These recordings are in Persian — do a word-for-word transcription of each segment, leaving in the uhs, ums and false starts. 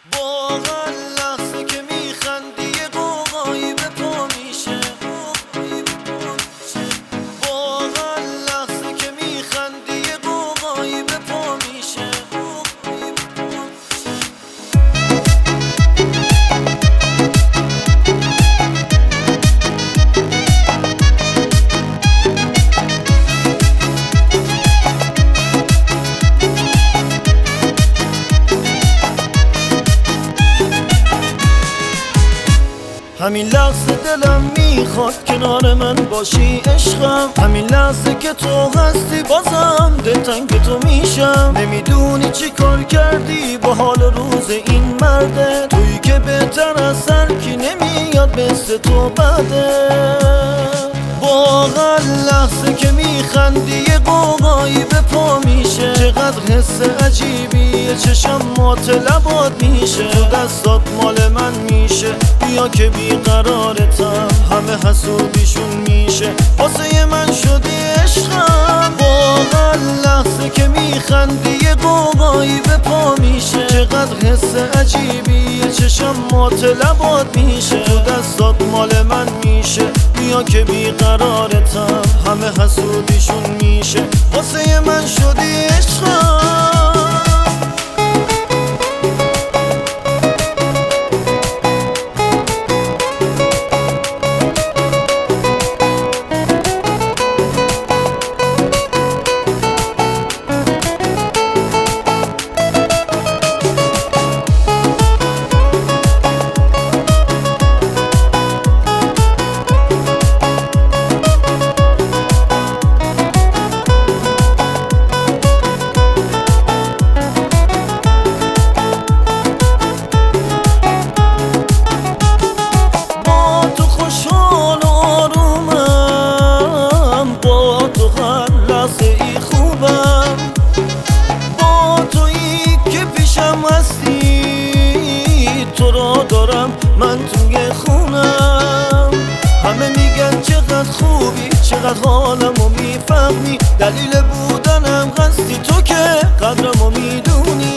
واقعا لحظه که میخندی یه قوقایی به پا میشه. واقعا لحظه که میخندی یه قوقایی به پا میشه. همین لحظه دلم میخواد کنار من باشی عشقم. همین لحظه که تو هستی بازم دلتنگ تو میشم. نمیدونی چی کار کردی با حال روز این مرده. تویی که بهتر از هر کی نمیاد مثل تو بده. واقعا لحظه که میخندی یه قوقایی به پا میشه. چقدر حس عجیبیه چشم مات لبات میشه. تو دستات مال من میشه بیا که بیقرارتم. همه حسودیشون میشه واسه من شدی عشقم. واقعا لحظه که میخندی یه قوقایی به پا میشه. چقدر حس عجیبیه چشم مات لبات میشه. تو دستات مال من میشه بیا که بیقرارتم. همه حسودیشون میشه واسه من شدی عشقم. تو را دارم من توی خونم. همه میگن چقدر خوبی چقدر حالمو میفهمی. دلیل بودنم هستی تو که قدرمو میدونی.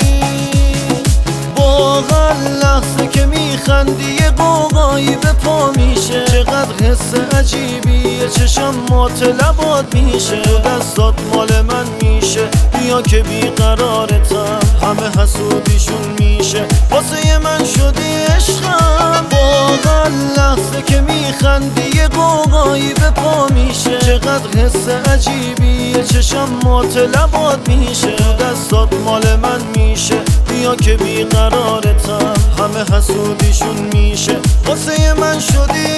واقعا لحظه که میخندی یه قوقایی به پا میشه. چقدر حس عجیبیه چشم مات لبات میشه. دستات مال من میشه بیا که بیقرارتم. همه حسودیشون میشه واسه من شدی عشقم. واقعا لحظه که میخندی یه قوقایی به پا میشه. چقدر حس عجیبیه چشم مات لبات میشه. دستات مال من میشه بیا که بیقرارتم. همه حسودیشون میشه واسه من شدی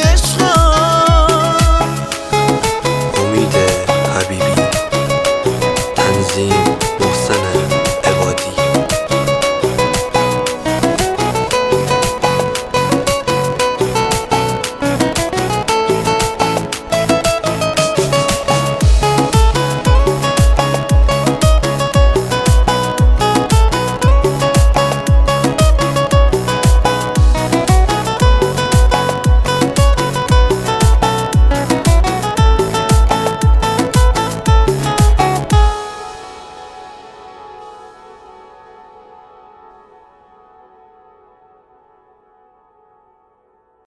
عشقم. امید حبیبی تنظیم